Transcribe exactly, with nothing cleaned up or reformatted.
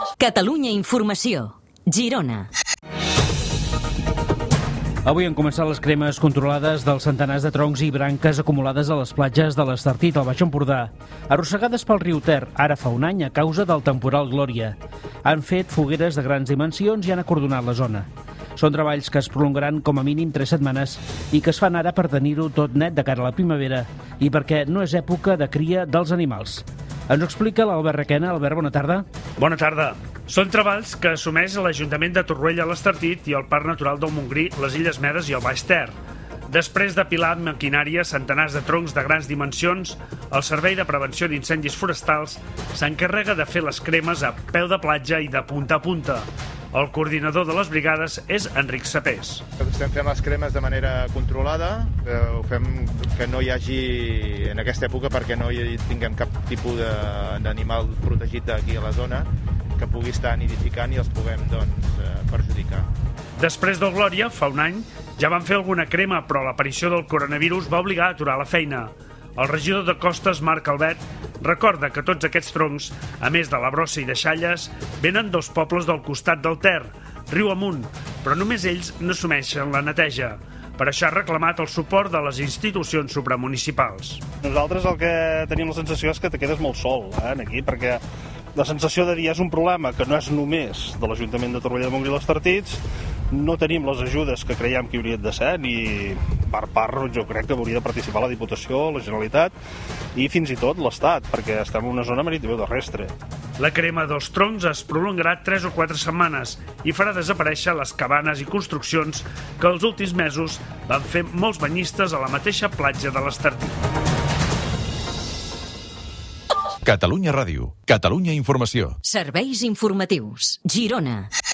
Catalunya Informació. Girona. Avui han començat les cremes controlades dels centenars de troncs i branques acumulades a les platges de l'Estartit, al Baix Empordà, arrossegades pel riu Ter, ara fa un any a causa del temporal Glòria. Han fet fogueres de grans dimensions i han acordonat la zona. Són treballs que es prolongaran com a mínim tres setmanes i que es fan ara per tenir-ho tot net de cara a la primavera i perquè no és època de cria dels animals. Ens ho explica l'Albert Requena. Albert, bona tarda. Bona tarda. Són treballs que assumeix l'Ajuntament de Torroella l'Estartit i el Parc Natural del Montgrí, les Illes Medes i el Baix Ter. Després d'apilar amb maquinària centenars de troncs de grans dimensions, el Servei de Prevenció d'Incendis Forestals s'encarrega de fer les cremes a peu de platja i de punta a punta. El coordinador de les brigades és Enric Sapés. Estem fent les cremes de manera controlada, ho fem que no hi hagi en aquesta època perquè no hi tinguem cap tipus d'animal protegit aquí a la zona que pugui estar nidificant i els puguem doncs, perjudicar. Després del Glòria, fa un any, ja van fer alguna crema, però l'aparició del coronavirus va obligar a aturar la feina. El regidor de Costes, Marc Albet, recorda que tots aquests troncs, a més de la brossa i de Xalles, venen dels pobles del costat del Ter, riu amunt, però només ells n'assumeixen la neteja. Per això ha reclamat el suport de les institucions supramunicipals. Nosaltres el que tenim la sensació és que te quedes molt sol eh, aquí, perquè la sensació de dir és un problema que no és només de l'Ajuntament de Torroella de Montgrí i l'Estartit, no tenim les ajudes que creiem que haurien de ser, ni per part jo crec que hauria de participar la Diputació, la Generalitat i fins i tot l'Estat, perquè estem en una zona maritimoterrestre. La crema dels troncs es prolongarà tres o quatre setmanes i farà desaparèixer les cabanes i construccions que els últims mesos van fer molts banyistes a la mateixa platja de l'Estartit. Catalunya Ràdio. Catalunya Informació. Serveis informatius. Girona.